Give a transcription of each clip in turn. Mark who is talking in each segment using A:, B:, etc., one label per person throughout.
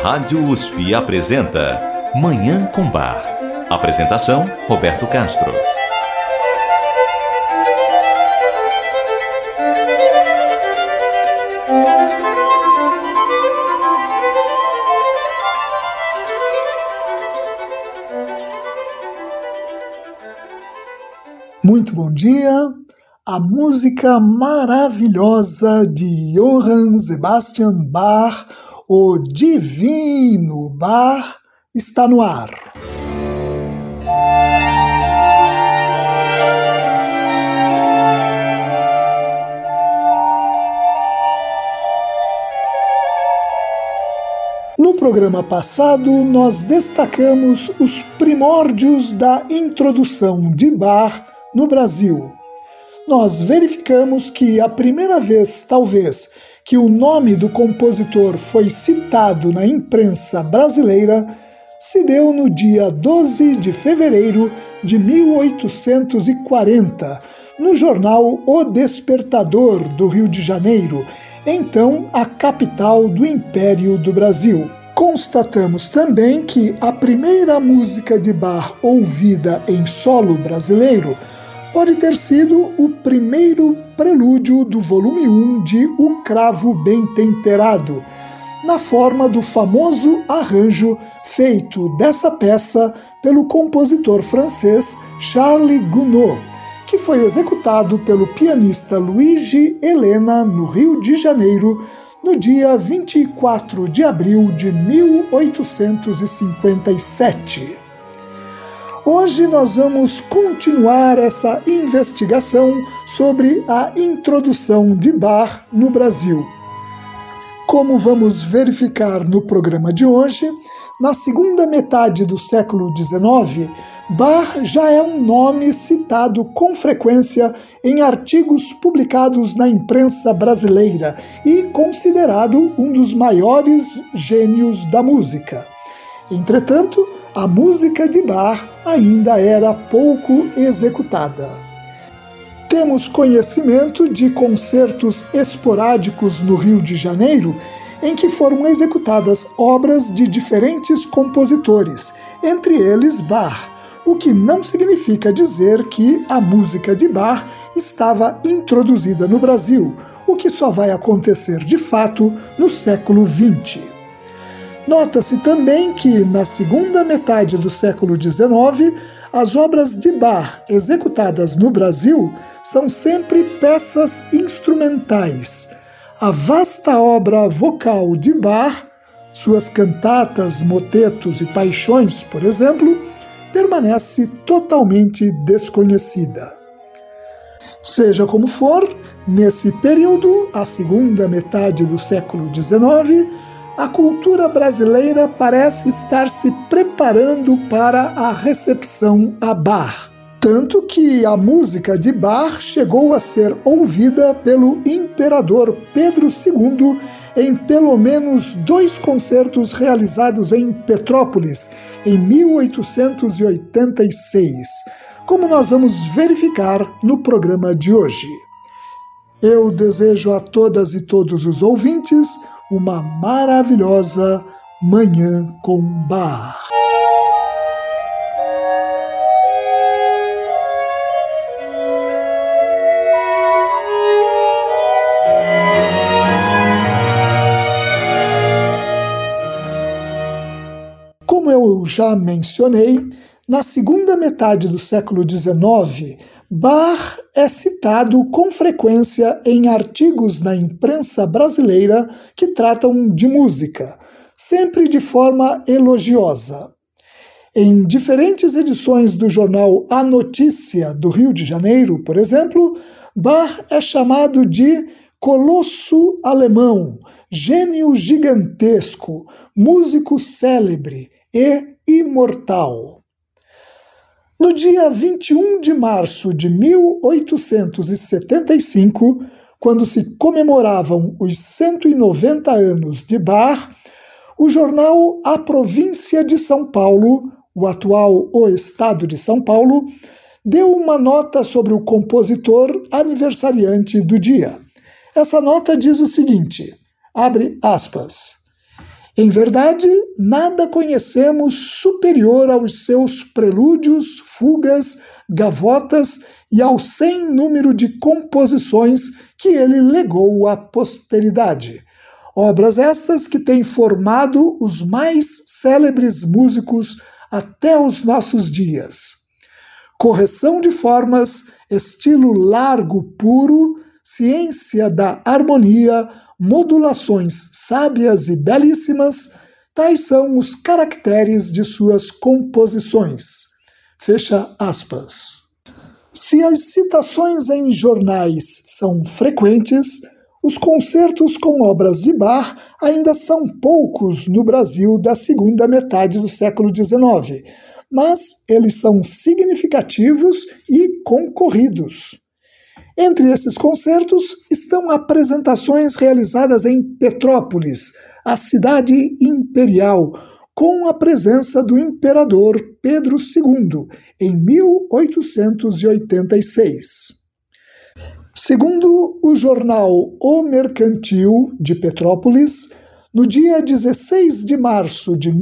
A: Rádio USP apresenta Manhã com Bar. Apresentação, Roberto Castro.
B: Muito bom dia. A música maravilhosa de Johann Sebastian Bach, o Divino Bach, está no ar. No programa passado, nós destacamos os primórdios da introdução de Bach no Brasil. Nós verificamos que a primeira vez, talvez, que o nome do compositor foi citado na imprensa brasileira se deu no dia 12 de fevereiro de 1840, no jornal O Despertador, do Rio de Janeiro, então a capital do Império do Brasil. Constatamos também que a primeira música de Bach ouvida em solo brasileiro pode ter sido o primeiro prelúdio do volume 1 de O Cravo Bem Temperado, na forma do famoso arranjo feito dessa peça pelo compositor francês Charles Gounod, que foi executado pelo pianista Luigi Helena no Rio de Janeiro no dia 24 de abril de 1857. Hoje nós vamos continuar essa investigação sobre a introdução de Bach no Brasil. Como vamos verificar no programa de hoje, na segunda metade do século XIX, Bach já é um nome citado com frequência em artigos publicados na imprensa brasileira e considerado um dos maiores gênios da música. Entretanto, a música de Bach ainda era pouco executada. Temos conhecimento de concertos esporádicos no Rio de Janeiro em que foram executadas obras de diferentes compositores, entre eles Bach, o que não significa dizer que a música de Bach estava introduzida no Brasil, o que só vai acontecer de fato no século XX. Nota-se também que, na segunda metade do século XIX, as obras de Bach executadas no Brasil são sempre peças instrumentais. A vasta obra vocal de Bach, suas cantatas, motetos e paixões, por exemplo, permanece totalmente desconhecida. Seja como for, nesse período, a segunda metade do século XIX, a cultura brasileira parece estar se preparando para a recepção a Bach, tanto que a música de Bach chegou a ser ouvida pelo imperador Pedro II em pelo menos 2 concertos realizados em Petrópolis, em 1886, como nós vamos verificar no programa de hoje. Eu desejo a todas e todos os ouvintes uma maravilhosa Manhã com Bach. Como eu já mencionei, na segunda metade do século XIX, Bach é citado com frequência em artigos na imprensa brasileira que tratam de música, sempre de forma elogiosa. Em diferentes edições do jornal A Notícia do Rio de Janeiro, por exemplo, Bach é chamado de colosso alemão, gênio gigantesco, músico célebre e imortal. No dia 21 de março de 1875, quando se comemoravam os 190 anos de Bach, o jornal A Província de São Paulo, o atual O Estado de São Paulo, deu uma nota sobre o compositor aniversariante do dia. Essa nota diz o seguinte, abre aspas, Em verdade, nada conhecemos superior aos seus prelúdios, fugas, gavotas e ao sem número de composições que ele legou à posteridade. Obras estas que têm formado os mais célebres músicos até os nossos dias. Correção de formas, estilo largo puro, ciência da harmonia, modulações sábias e belíssimas, tais são os caracteres de suas composições. Fecha aspas. Se as citações em jornais são frequentes, os concertos com obras de Bach ainda são poucos no Brasil da segunda metade do século XIX, mas eles são significativos e concorridos. Entre esses concertos estão apresentações realizadas em Petrópolis, a cidade imperial, com a presença do imperador Pedro II, em 1886. Segundo o jornal O Mercantil de Petrópolis, no dia 16 de março de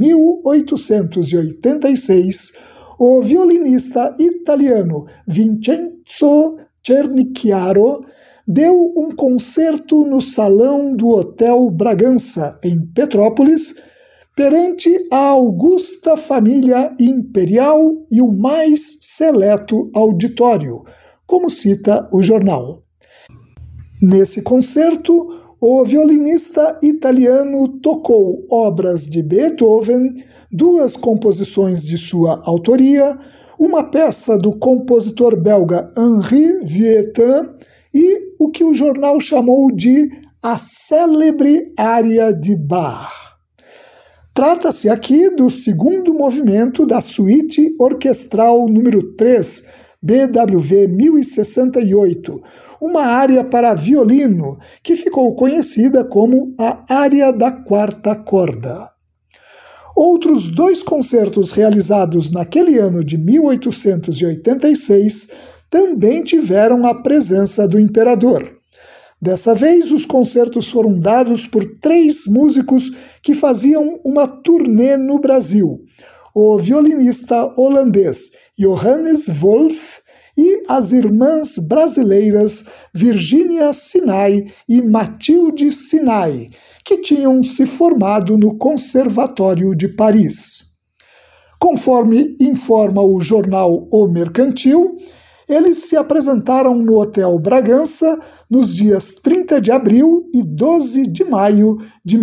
B: 1886, o violinista italiano Vincenzo Cernicchiaro deu um concerto no salão do Hotel Bragança, em Petrópolis, perante a augusta família imperial e o mais seleto auditório, como cita o jornal. Nesse concerto, o violinista italiano tocou obras de Beethoven, 2 composições de sua autoria, uma peça do compositor belga Henri Vieuxtemps e o que o jornal chamou de a célebre área de Bach. Trata-se aqui do segundo movimento da suíte orquestral número 3, BWV 1068, uma área para violino que ficou conhecida como a área da quarta corda. Outros 2 concertos realizados naquele ano de 1886 também tiveram a presença do imperador. Dessa vez, os concertos foram dados por 3 músicos que faziam uma turnê no Brasil: o violinista holandês Johannes Wolff e as irmãs brasileiras Virginia Sinai e Mathilde Sinai, que tinham se formado no Conservatório de Paris. Conforme informa o jornal O Mercantil, eles se apresentaram no Hotel Bragança nos dias 30 de abril e 12 de maio de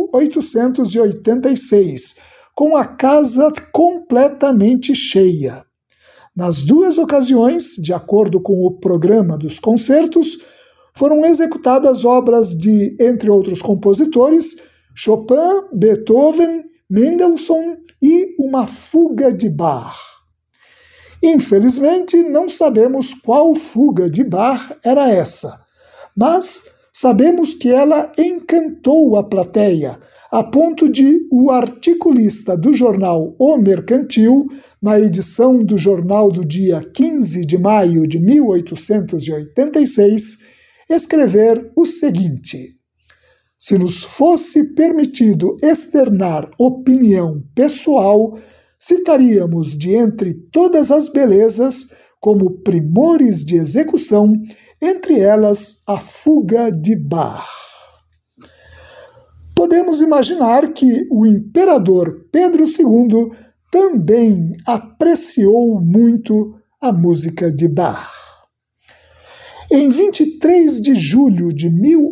B: 1886, com a casa completamente cheia. Nas 2 ocasiões, de acordo com o programa dos concertos, foram executadas obras de, entre outros compositores, Chopin, Beethoven, Mendelssohn e uma fuga de Bach. Infelizmente, não sabemos qual fuga de Bach era essa, mas sabemos que ela encantou a plateia, a ponto de o articulista do jornal O Mercantil, na edição do jornal do dia 15 de maio de 1886, escrever o seguinte: se nos fosse permitido externar opinião pessoal, citaríamos de entre todas as belezas, como primores de execução, entre elas a fuga de Bach. Podemos imaginar que o imperador Pedro II também apreciou muito a música de Bach. Em 23 de julho de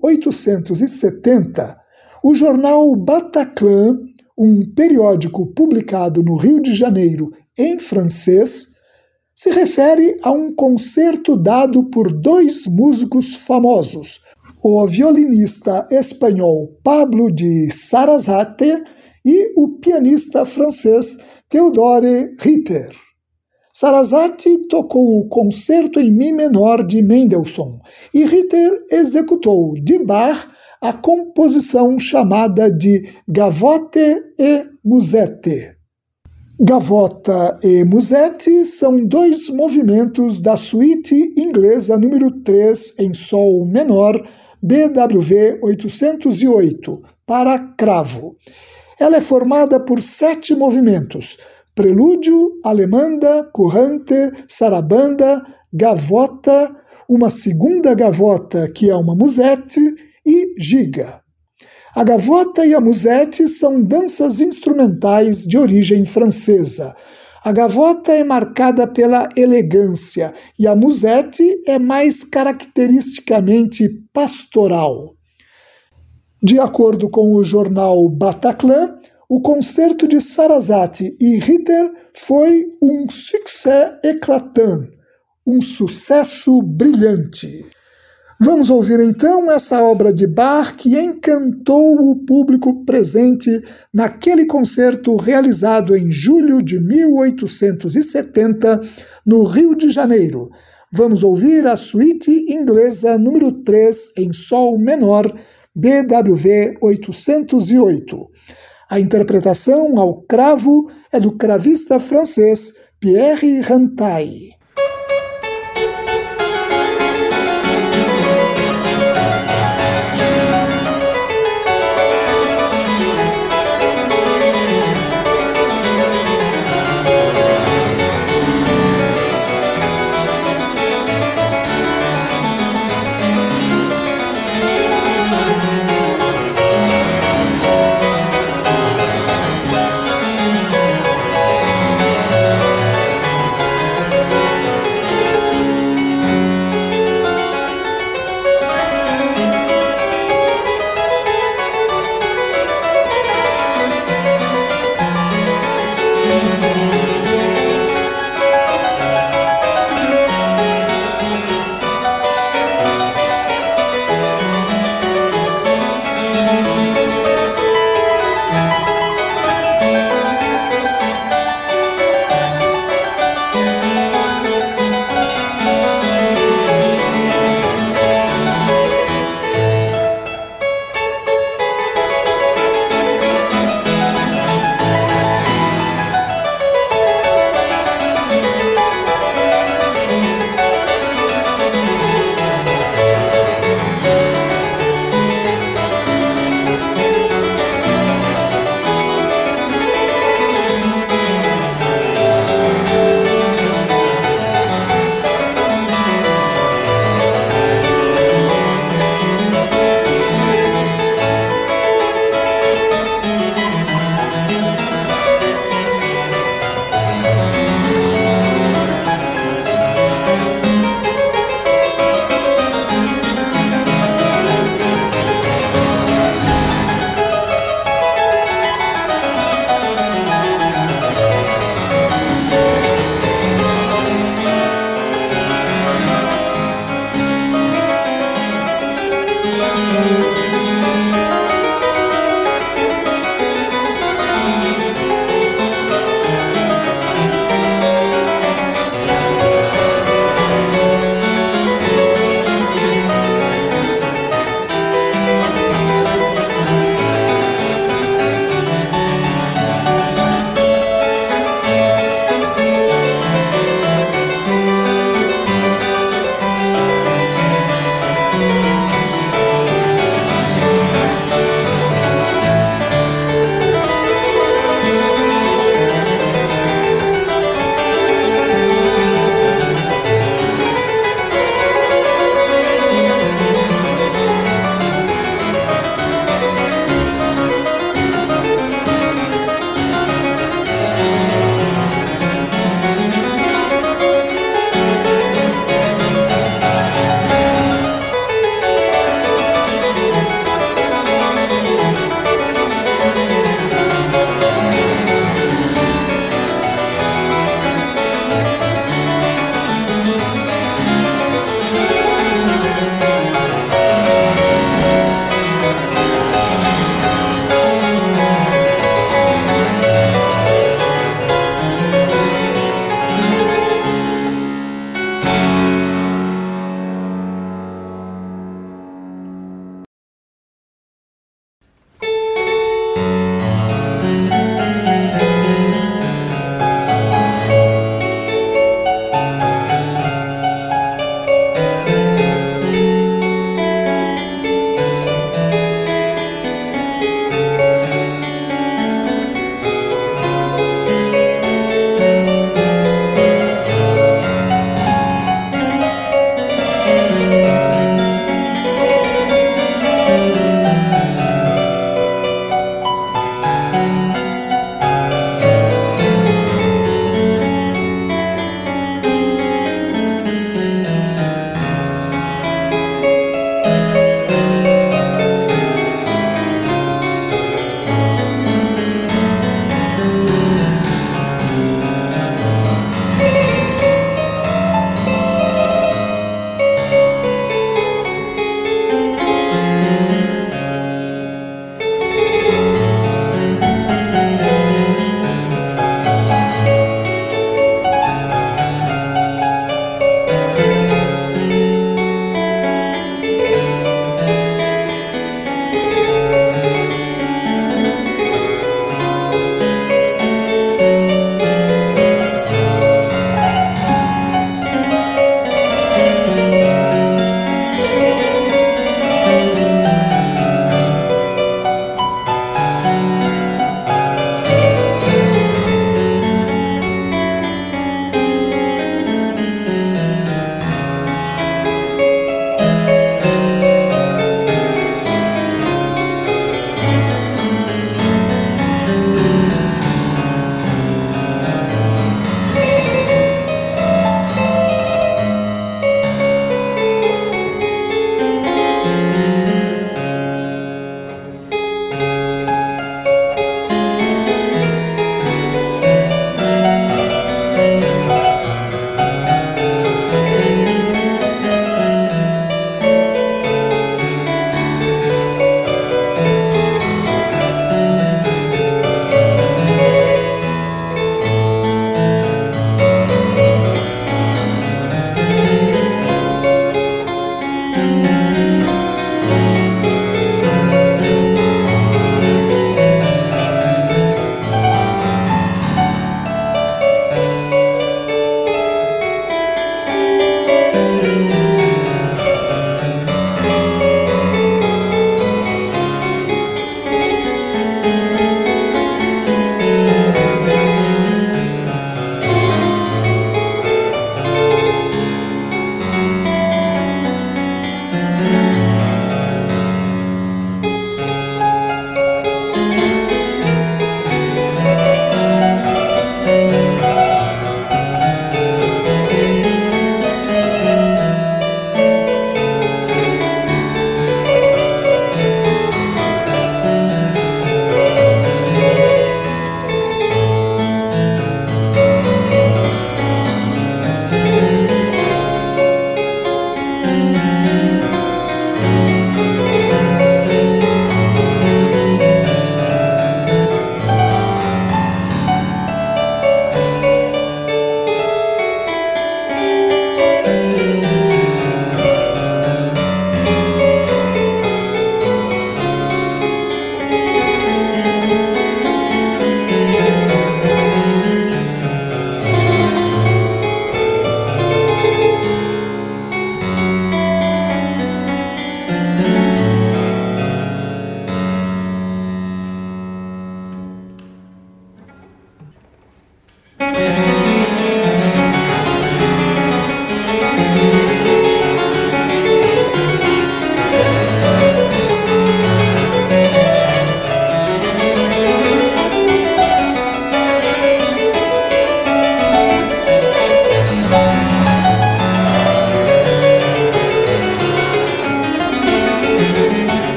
B: 1870, o jornal Bataclan, um periódico publicado no Rio de Janeiro em francês, se refere a um concerto dado por 2 músicos famosos, o violinista espanhol Pablo de Sarasate e o pianista francês Théodore Ritter. Sarasate tocou o concerto em Mi menor de Mendelssohn e Ritter executou de Bach a composição chamada de Gavotte e Musette. Gavota e Musette são 2 movimentos da suíte inglesa número 3 em Sol menor, BWV 808, para cravo. Ela é formada por 7 movimentos: prelúdio, alemanda, currante, sarabanda, gavota, uma segunda gavota, que é uma musette, e giga. A gavota e a musette são danças instrumentais de origem francesa. A gavota é marcada pela elegância e a musette é mais caracteristicamente pastoral. De acordo com o jornal Bataclan, o concerto de Sarasate e Ritter foi um succès éclatant, um sucesso brilhante. Vamos ouvir então essa obra de Bach que encantou o público presente naquele concerto realizado em julho de 1870 no Rio de Janeiro. Vamos ouvir a suíte inglesa número 3 em sol menor, BWV 808. A interpretação ao cravo é do cravista francês Pierre Rantaille.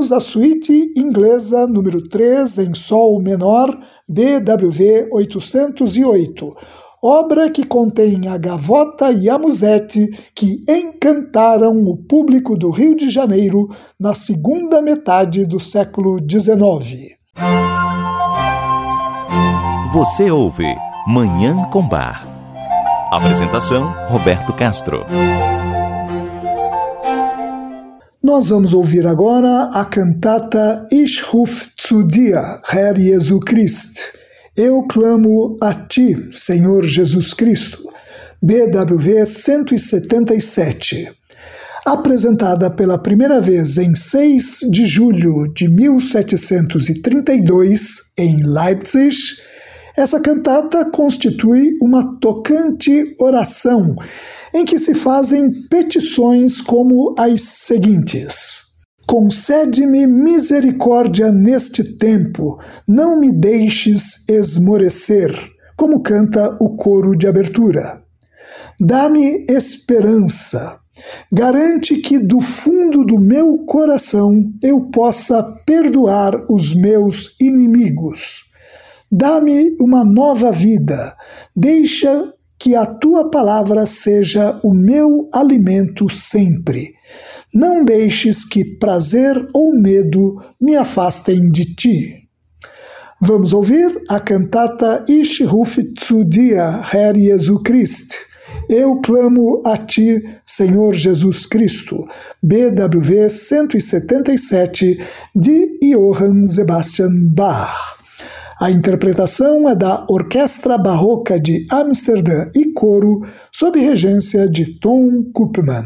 B: ouvimos a suíte inglesa número 3 em Sol menor, BWV 808, obra que contém a gavota e a musette que encantaram o público do Rio de Janeiro na segunda metade do século XIX.
A: Você ouve Manhã com Bar. Apresentação, Roberto Castro.
B: Nós vamos ouvir agora a cantata Ich ruf zu dir, Herr Jesu Christ. Eu clamo a ti, Senhor Jesus Cristo. BWV 177. Apresentada pela primeira vez em 6 de julho de 1732 em Leipzig, essa cantata constitui uma tocante oração em que se fazem petições como as seguintes: concede-me misericórdia neste tempo, não me deixes esmorecer, como canta o coro de abertura. Dá-me esperança, garante que do fundo do meu coração eu possa perdoar os meus inimigos. Dá-me uma nova vida, deixa que a tua palavra seja o meu alimento sempre. Não deixes que prazer ou medo me afastem de ti. Vamos ouvir a cantata Ich ruf zu dir, Herr Jesu Christ. Eu clamo a ti, Senhor Jesus Cristo. BWV 177, de Johann Sebastian Bach. A interpretação é da Orquestra Barroca de Amsterdã e coro, sob regência de Tom Koopman.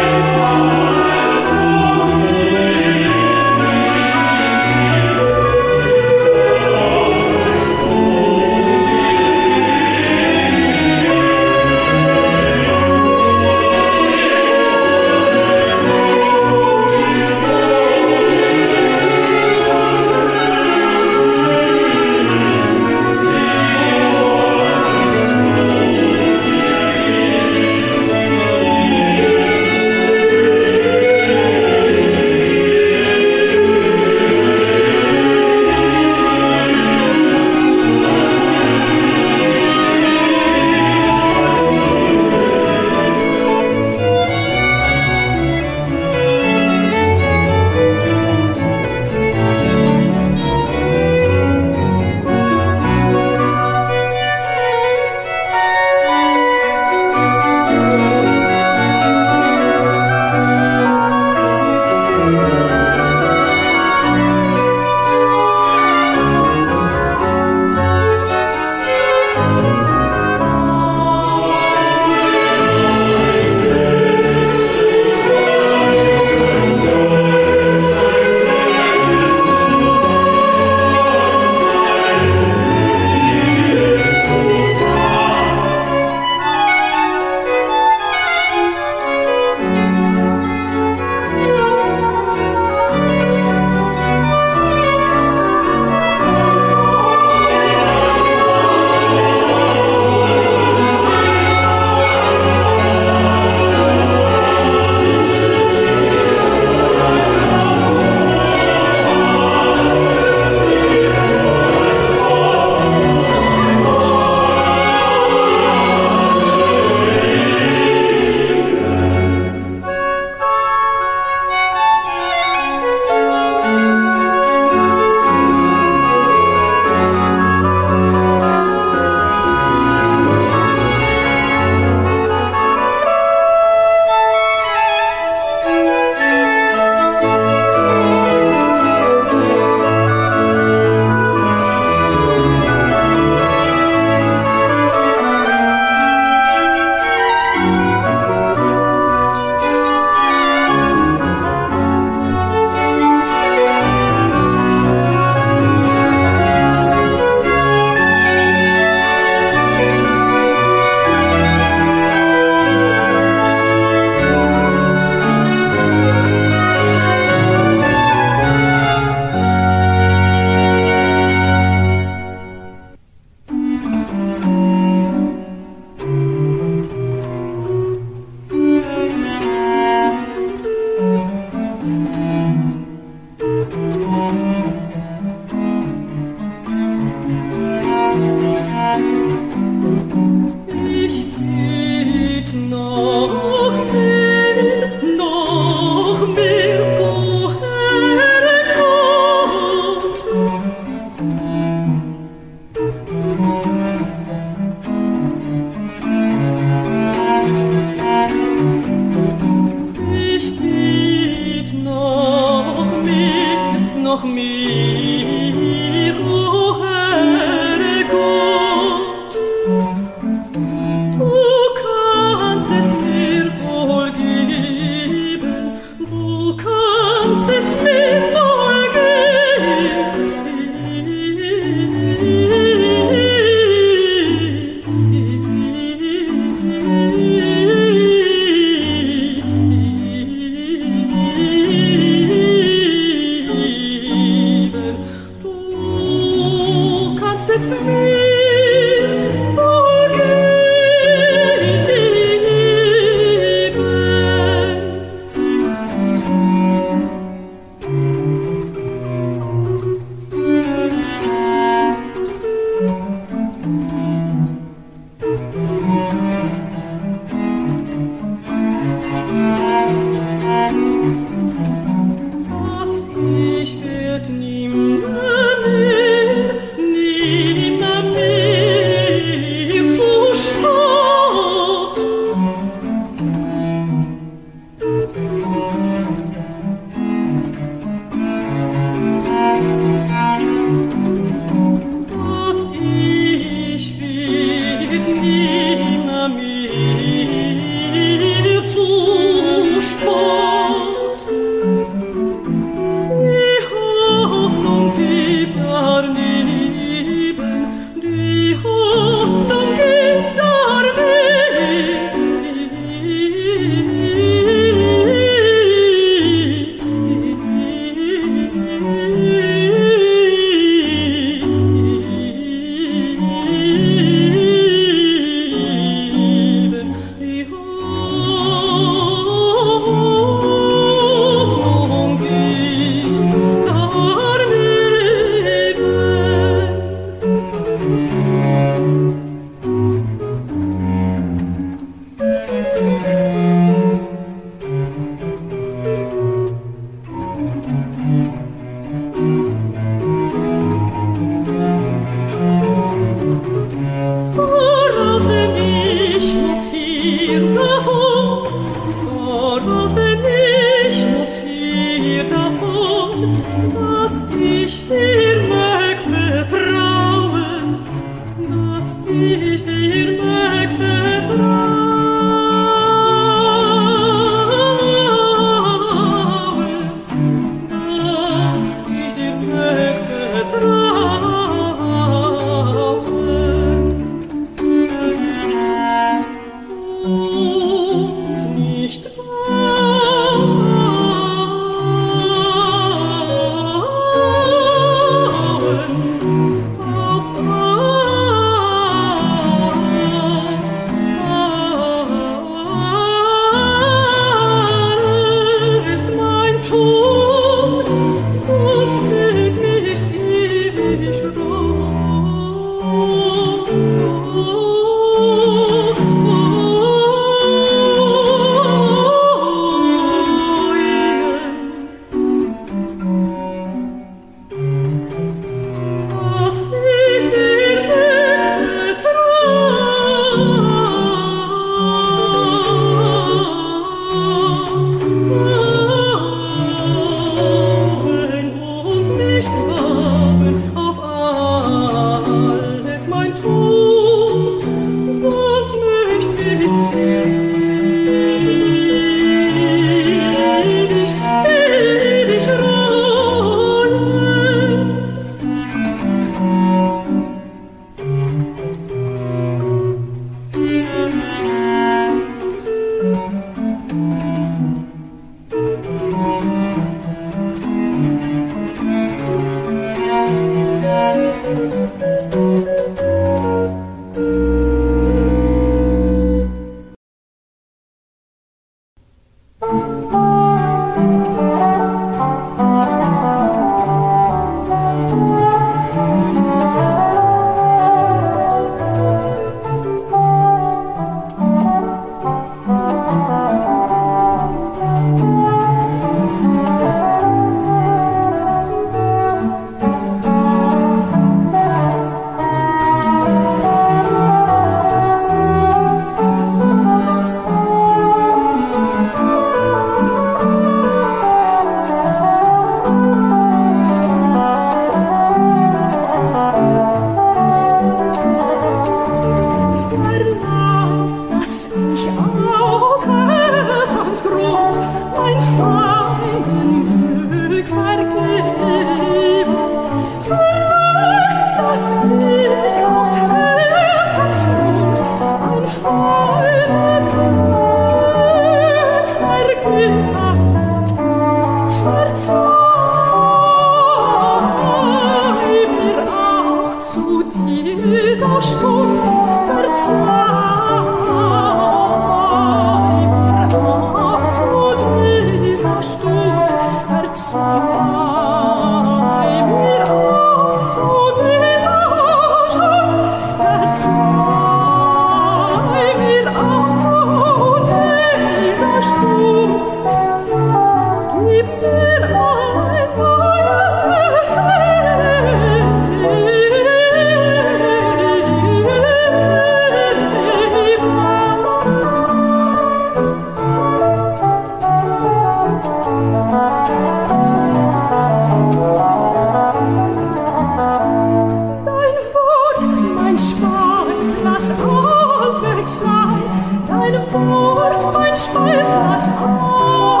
C: Dein Wort, mein Speis, lass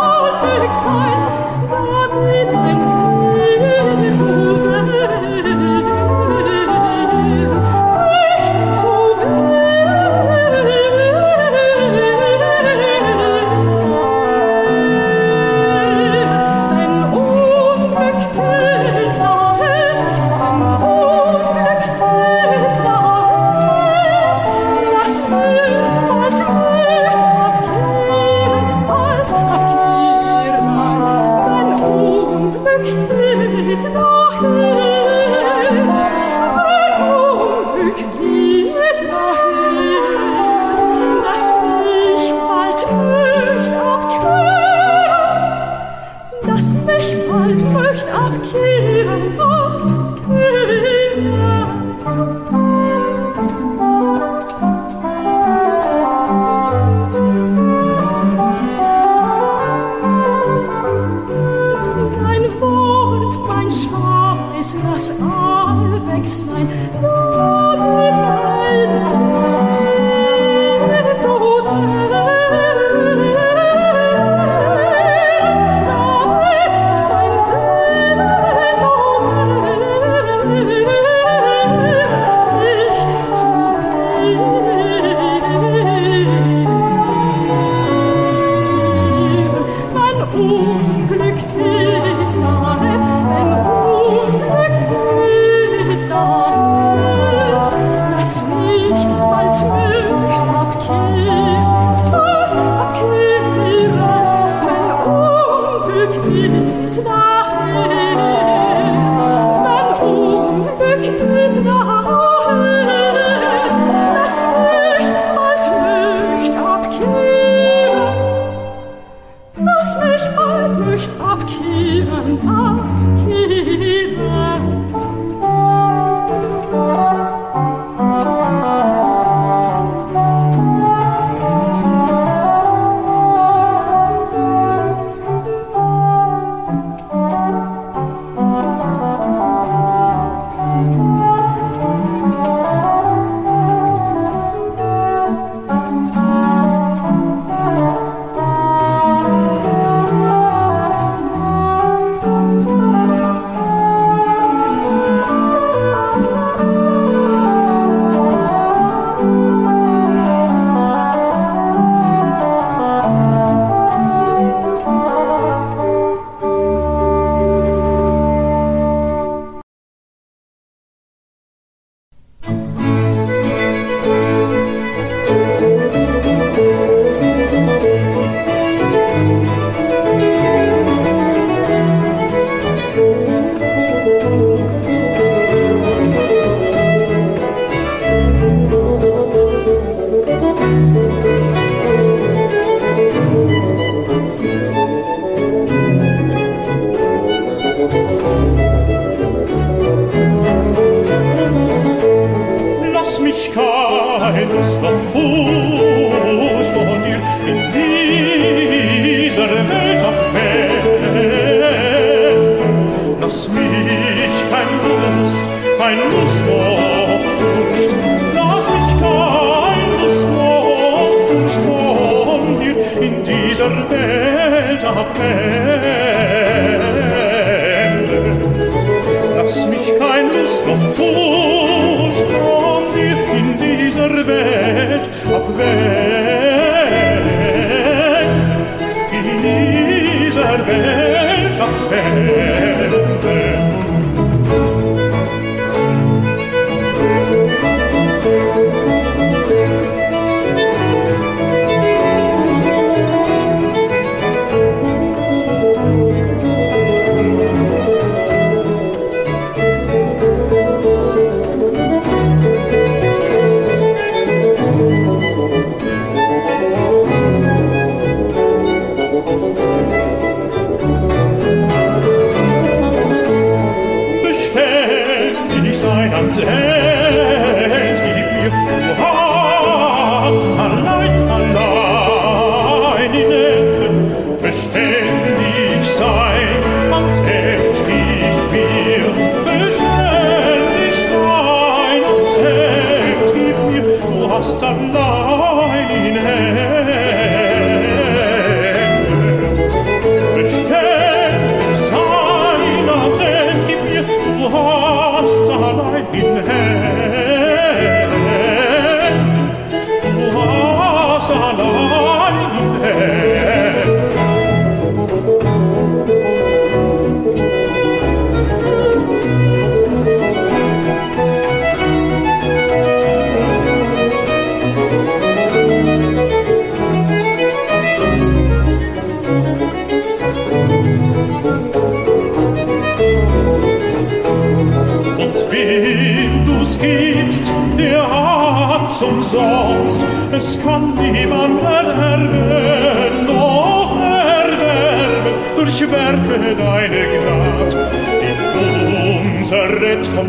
C: hat's umsonst, es kann niemand erwerben, noch erwerben, durch Werke deine Gnad, die uns errett vom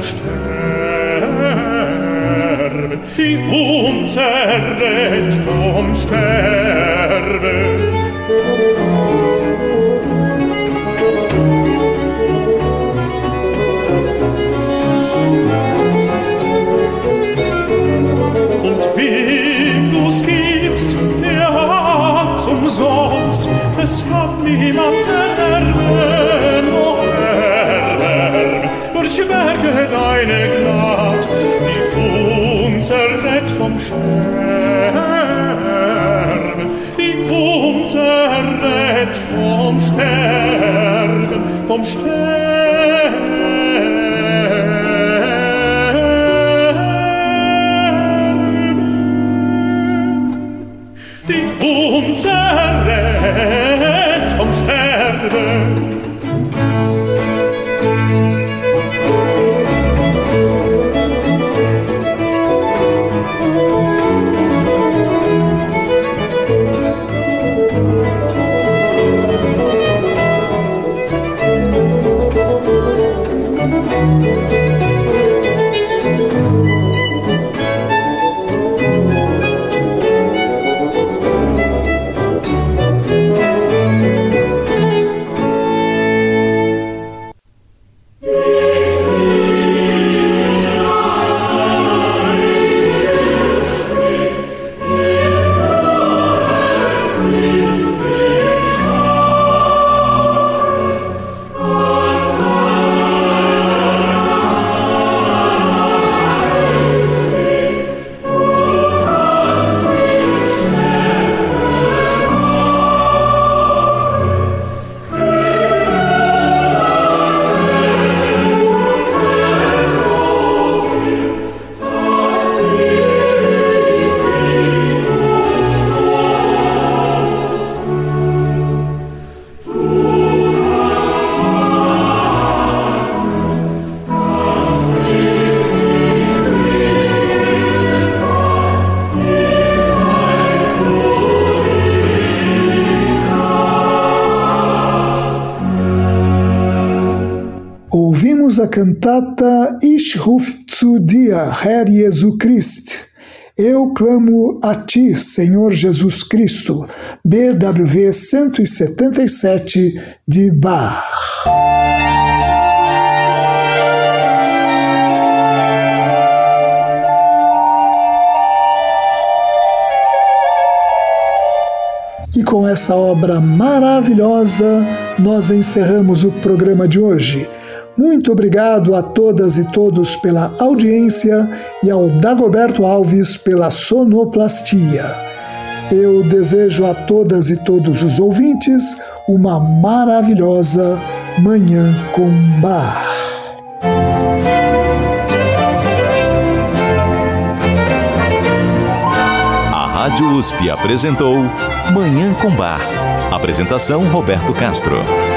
C: Sterben, die uns errett vom Sterben. Umsonst, es kann niemand erwerben, noch erwerben, durch Werke deine Gnad, die uns errett vom Sterben, die uns errett vom Sterben, vom Sterben. Die uns errett vom Sterben.
B: Ouvimos a cantata Ich ruf zu dir, Herr Jesu Christ. Eu clamo a ti, Senhor Jesus Cristo, BWV 177 de Bach. E com essa obra maravilhosa, nós encerramos o programa de hoje. Muito obrigado a todas e todos pela audiência e ao Dagoberto Alves pela sonoplastia. Eu desejo a todas e todos os ouvintes uma maravilhosa Manhã com Bach.
A: A Rádio USP apresentou Manhã com Bach. Apresentação Roberto Castro.